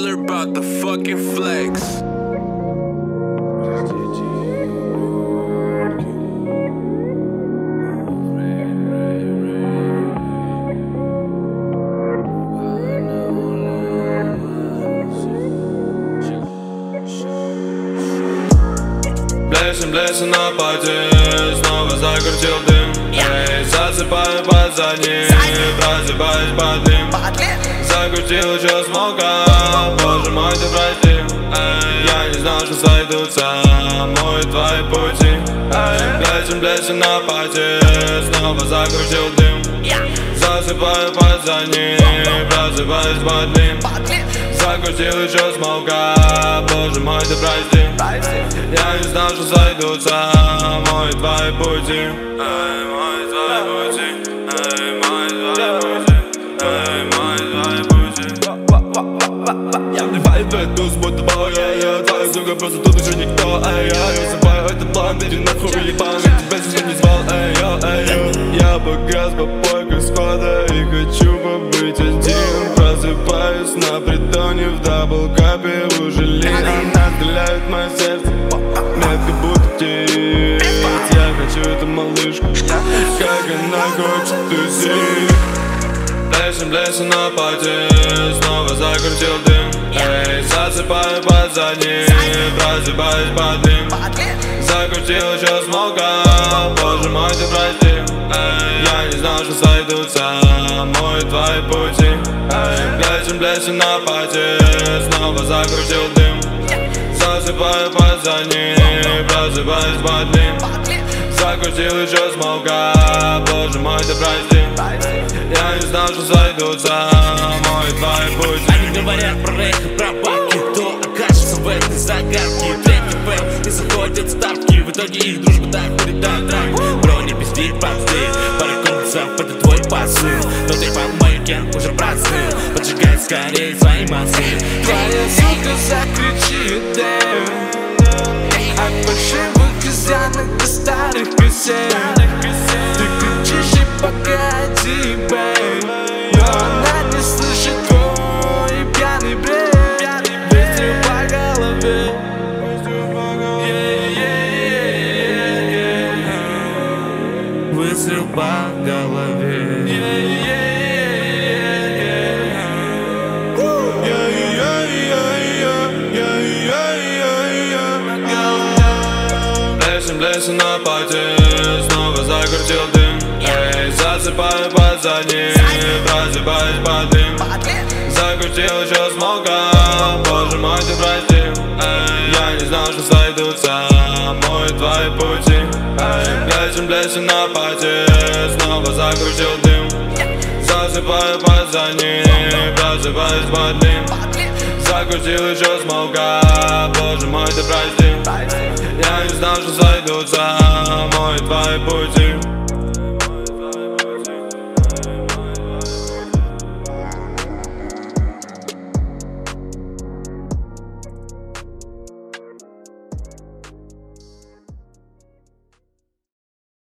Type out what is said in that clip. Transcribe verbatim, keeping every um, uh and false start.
Miller about the fucking flex. Блесен, блесен на пати, снова закрутил дым. Эй, засыпаю под задним, просыпаюсь под ним. Закрутил еще смолка, боже мой, ты прости. Эй, я не знал, что сойдутся мои твои пути. Эй, блесен, блесен на пати, снова закрутил дым. Засыпаю под задним, просыпаюсь под ним. Закрутил еще смолка, боже мой, ты прости. Я не знал, что сойдутся мои твои пути. Эй, мои твои пути. Эй, мои твои пути. Эй, мои твои пути. Я вливаю твой туз, будто боя. Твоя сука, просто тут уже никто. Эй, я высыпаю, это план, иди нахуй, ебан. Я тебя сюда не звал, эй, йо, эй, йо. Я погас по пойку схода и хочу побыть один. Просыпаюсь на притоне в даблкапе уже лин. Она стреляет в мое сердце, метко будто тить. Я хочу эту малышку, как она хочет тусить. Блесен, блесен на пати, снова закрутил дым. Эй, засыпаю под задним, просыпаюсь под ним. Закрутил еще смолка, боже мой, ты прости. Эй, я не знал, что сойдутся мои твои пути. Эй, блесен, блесен на пати, снова закрутил дым. Засыпаю под задним, просыпаюсь под ним. Закрутил еще смолка, боже мой, ты прости. Я не знал, что сойдутся мои твои пути. Они говорят про рэп и про бабки, кто окажется в этой загадке. Третий фэм, и заходят ставки, в итоге их дружба доходит до драк. Бро, не пизди, попсты, пара комплексов, это твой посыл. Но ты по маяке уже простыл, поджигай скорее свои мозги. Твоя сука закричит дэм от фальшивых изъянок до старых кассет. Ты кричишь и погоди, бэй, но она не слышит твой пьяный бред. Выстрел по голове, Выстрел по голове. Блесен, блесен на пати, снова закрутил дым. Эй, засыпаю под задним, просыпаюсь под ним. Закрутил еще смолка, боже мой, ты прости. Эй, я не знал, что сойдутся мои твои пути. Эй, блесен, блесен на пати, снова закрутил дым. Засыпаю под задним, просыпаюсь под ним. Закрутил еще смолка, боже мой, ты прости. Я не знал, что сойдутся мои твои пути.